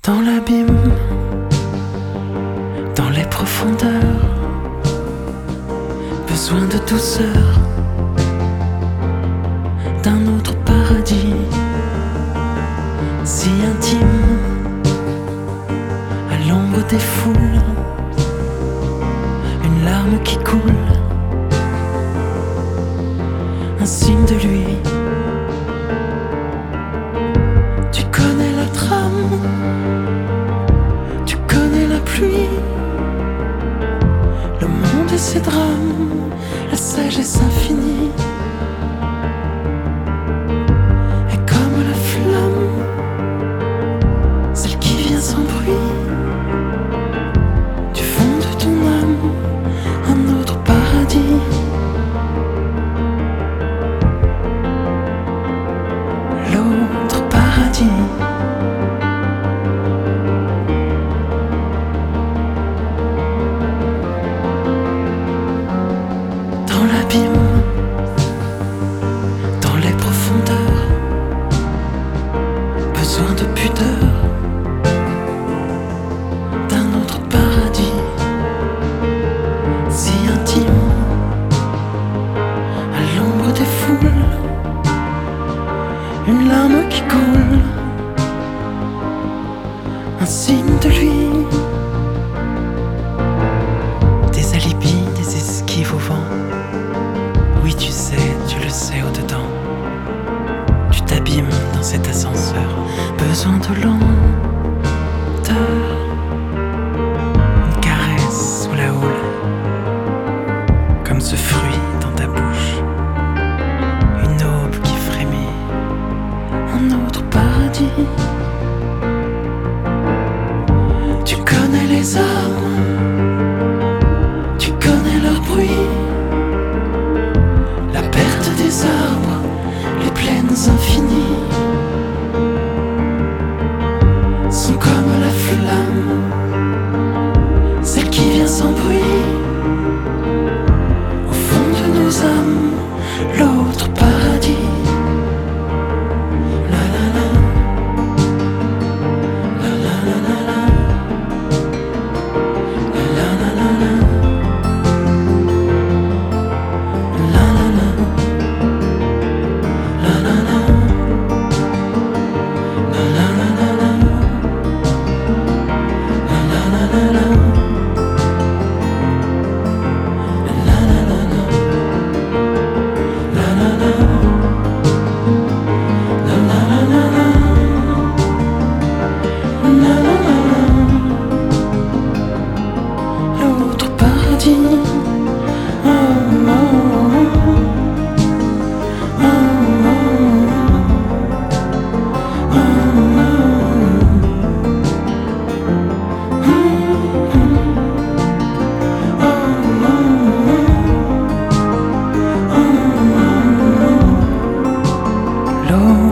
Dans l'abîme, dans les profondeurs, besoin de douceur, d'un autre paradis, si intime, à l'ombre des foules, une larme qui coule, un signe de lui. Tu connais la trame, tu connais la pluie, le monde et ses drames, la sagesse infinie. Et comme la flamme, celle qui vient sans bruit, du fond de ton âme, un autre paradis. L'autre paradis. Dans l'abîme, dans les profondeurs, besoin de pudeur, d'un autre paradis, si intime, à l'ombre des foules, une larme qui coule, un signe de lui. Des alibis, des esquives au vent. Oui, tu sais, tu le sais au-dedans. Tu t'abîmes dans cet ascenseur. Besoin de lenteur, une caresse sous la houle, comme ce fruit dans ta bouche, une aube qui frémit, un autre paradis. Tu connais les arbres, tu connais leur bruit, la perte des arbres, les plaines infinies sont comme la flamme, celle qui vient sans bruit, au fond de nos âmes, l'autre paradis. La la la, la la la la la, la la la la, la la la, la la la, la la la la, la la la la, la la la la, l'autre paradis. Oh, oh, oh, oh, oh, oh, oh, oh.